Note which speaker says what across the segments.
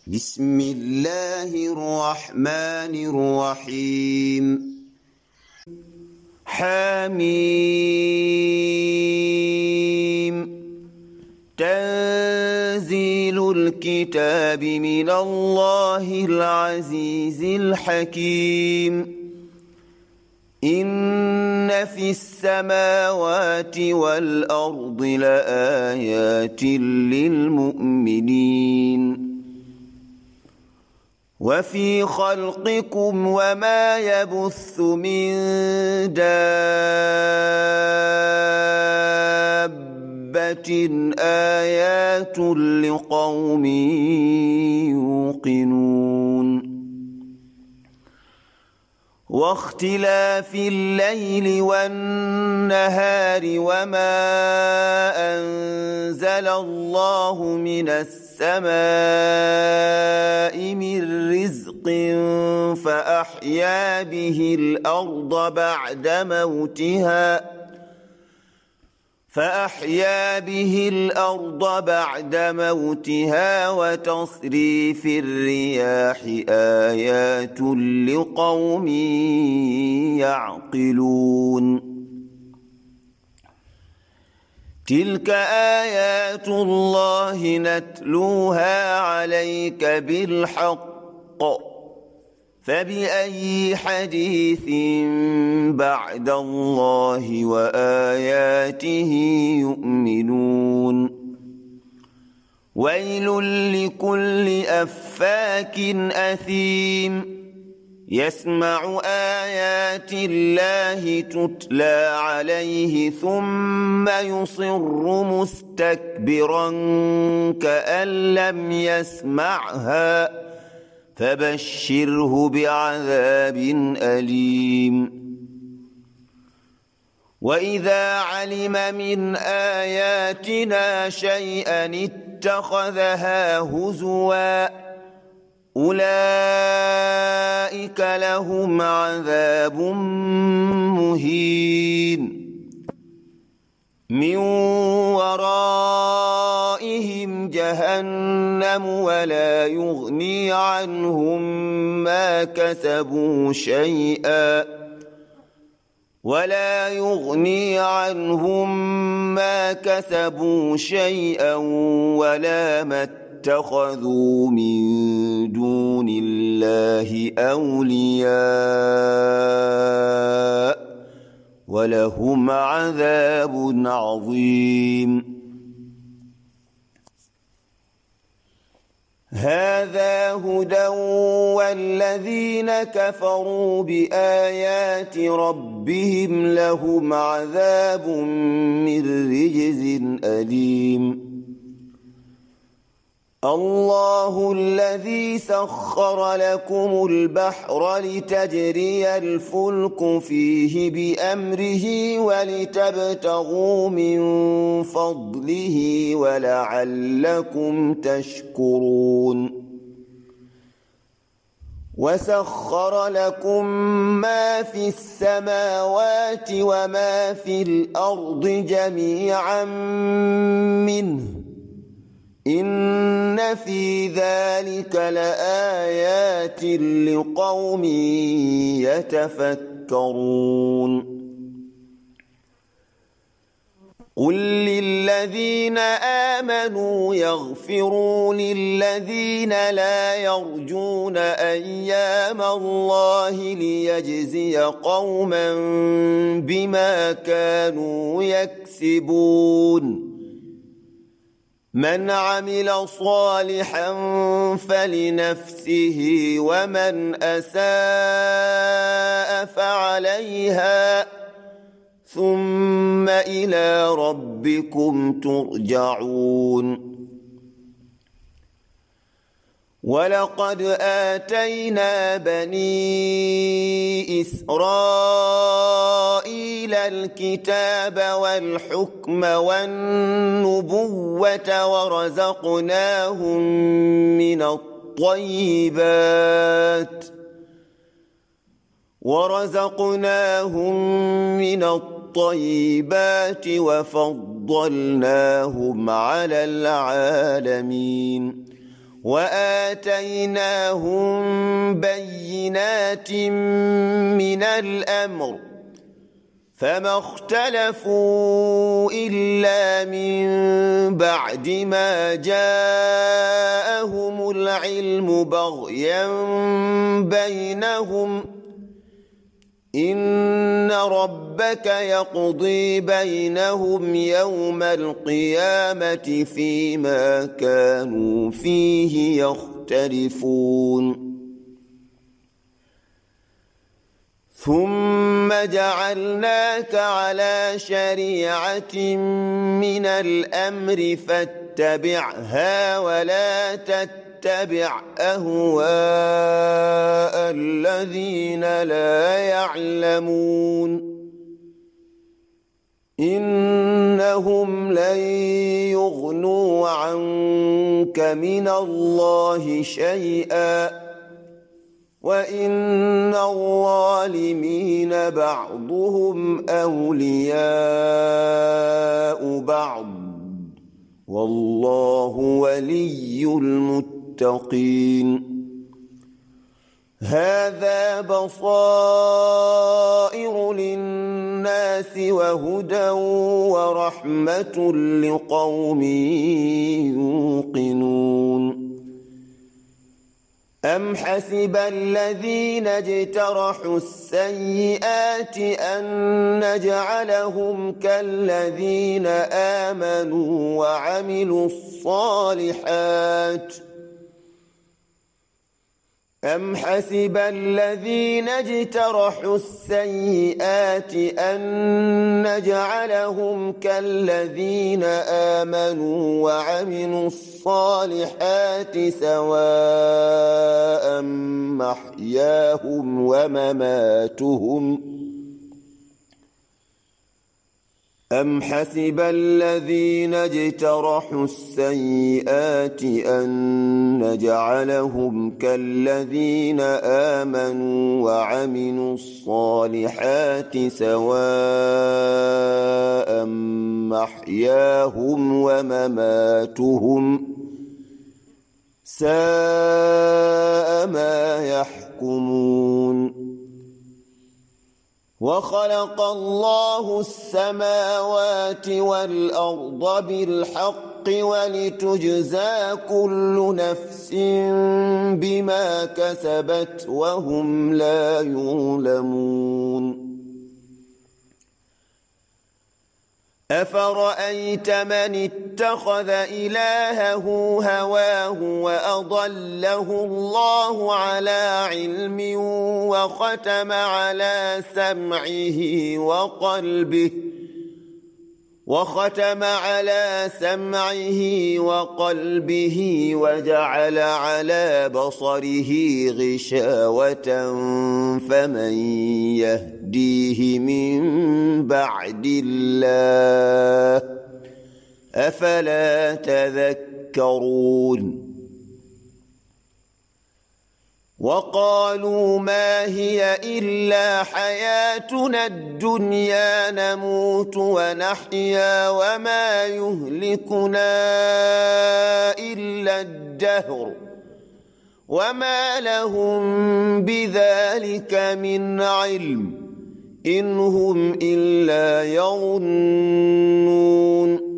Speaker 1: بسم الله الرحمن الرحيم حميم تنزيل الكتاب من الله العزيز الحكيم إن في السماوات والأرض لآيات للمؤمنين وفي خلقكم وما يبث من دابة آيات لقوم يوقنون واختلاف الليل والنهار وما أنزل الله من السماء من رزق فأحيا به الأرض بعد موتها وتصريف الرياح آيات لقوم يعقلون تلك آيات الله نتلوها عليك بالحق فبأي حديث بعد الله وآياته يؤمنون ويل لكل أفاك أثيم يسمع آيات الله تتلى عليه ثم يصر مستكبرا كأن لم يسمعها فبشره بعذاب أليم وإذا علم من آياتنا شيئا اتخذها هزوا أولئك لهم عذاب مهين من ورائهم جهنم ولا يغني عنهم ما كسبوا شيئا ولا ما اتخذوا من دون الله أولياء ولهم عذاب عظيم هذا هدى والذين كفروا بآيات ربهم لهم عذاب من رجز أليم الله الذي سخر لكم البحر لتجري الفلك فيه بأمره ولتبتغوا من فضله ولعلكم تشكرون وسخر لكم ما في السماوات وما في الأرض جميعا منه إن في ذلك لآيات لقوم يتفكرون قل للذين آمنوا يغفروا للذين لا يرجون أيام الله ليجزي قوما بما كانوا يكسبون من عمل صالحا فلنفسه ومن أساء فعليها ثم إلى ربكم ترجعون ولقد آتينا بني إسرائيل الكتاب والحكم والنبوة ورزقناهم من الطيبات وفضلناهم على العالمين وآتيناهم بينات من الأمر فما اختلفوا إلا من بعد ما جاءهم العلم بغيا بينهم إن ربك يقضي بينهم يوم القيامة فيما كانوا فيه يختلفون ثم جعلناك على شريعة من الأمر فاتبعها ولا تتبع أهواء الذين لا يعلمون إنهم لن يغنوا عنك من الله شيئا وإن الظالمين بعضهم أولياء بعض والله ولي المتقين هذا بصائر للناس وهدى ورحمة لقوم يوقنون أم حسب الذين اجترحوا السيئات أن نجعلهم كالذين آمنوا وعملوا الصالحات أم حسب الذين اجترحوا السيئات أن نجعلهم كالذين آمنوا وعملوا الصالحات سواء محياهم ومماتهم أم حسب الذين اجترحوا السيئات أن نجعلهم كالذين آمنوا وعملوا الصالحات سواء محياهم ومماتهم ساء ما يحكمون وخلق الله السماوات والأرض بالحق ولتجزى كل نفس بما كسبت وهم لا يظلمون أفرأيت من اتخذ إلهه هواه وأضله الله على علم وختم على سمعه وقلبه وجعل على بصره غشاوة فمن يهديه من بعد الله أفلا تذكرون وقالوا ما هي إلا حياتنا الدنيا نموت ونحيا وما يهلكنا إلا الدهر وما لهم بذلك من علم إن هم إلا يظنون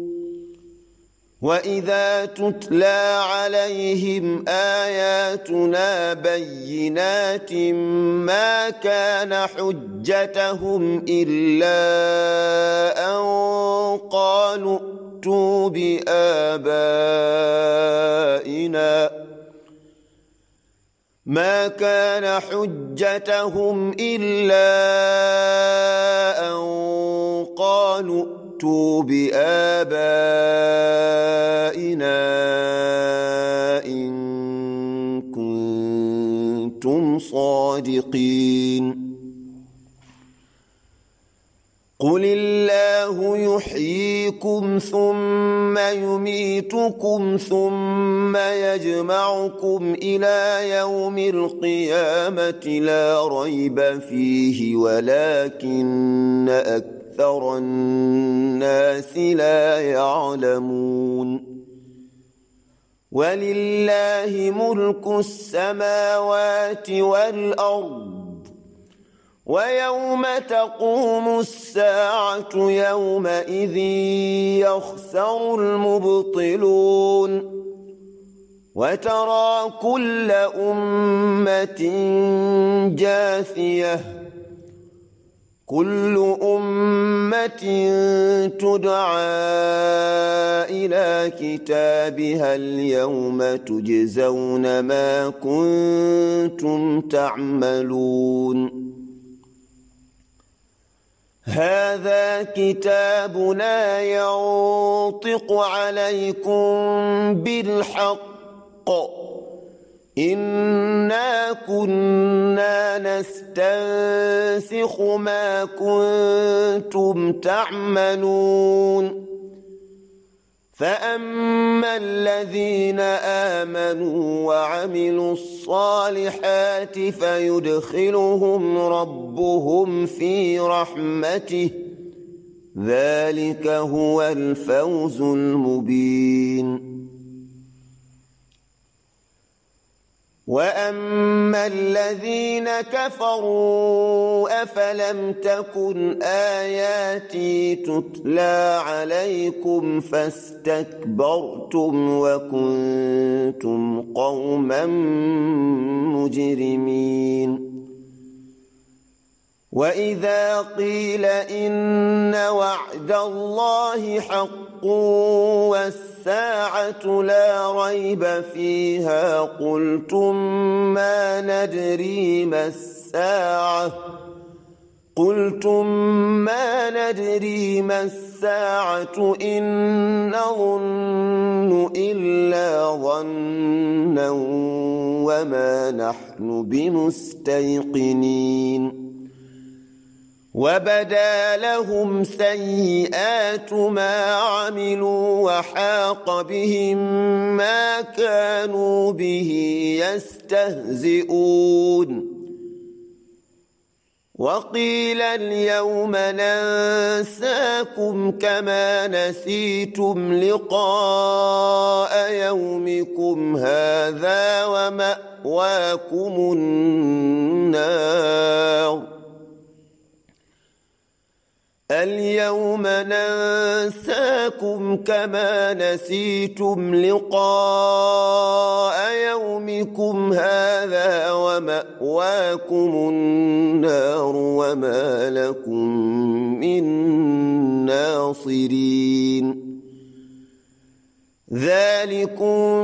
Speaker 1: وإذا تتلى عليهم آياتنا بينات ما كان حجتهم إلا أن قالوا ائتوا بآبائنا ما كان حجتهم إلا أن قالوا ائتوا بآبائنا إن كنتم صادقين قل الله يحييكم ثم يميتكم ثم يجمعكم إلى يوم القيامة لا ريب فيه ولكن أكثر الناس لا يعلمون ولله ملك السماوات والأرض ويوم تقوم الساعة يومئذ يخسر المبطلون وترى كل أمة جاثية كل أمة تدعى إلى كتابها اليوم تجزون ما كنتم تعملون هذا كتابنا ينطق عليكم بالحق إنا كنا نستنسخ ما كنتم تعملون فأما الذين آمنوا وعملوا الصالحات فيدخلهم ربهم في رحمته ذلك هو الفوز المبين وأما الذين كفروا أفلم تكن آياتي تتلى عليكم فاستكبرتم وكنتم قوما مجرمين وإذا قيل إن وعد الله حق والساعة لا ريب فيها قلتم ما ندري ما الساعة إن نظن إلا ظنا وما نحن بمستيقنين وبدا لهم سيئات ما عملوا وحاق بهم ما كانوا به يستهزئون وقيل اليوم ننساكم كما نسيتم لقاء يومكم هذا ومأواكم النار اليوم ننساكم كما نسيتم لقاء يومكم هذا ومأواكم النار وما لكم من ناصرين ذلكم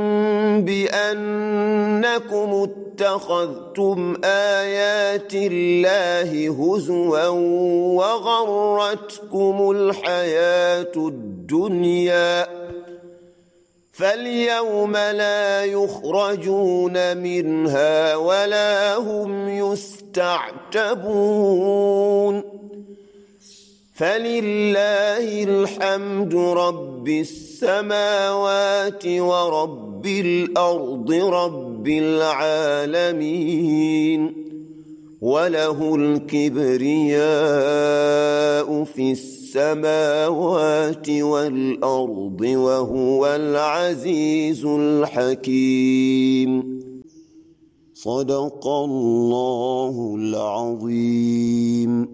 Speaker 1: بأنكم اتخذتم آيات الله هزوا وغرتكم الحياة الدنيا فاليوم لا يخرجون منها ولا هم يستعتبون فلله الحمد رب السماوات ورب الأرض رب العالمين وله الكبرياء في السماوات والأرض وهو العزيز الحكيم صدق الله العظيم.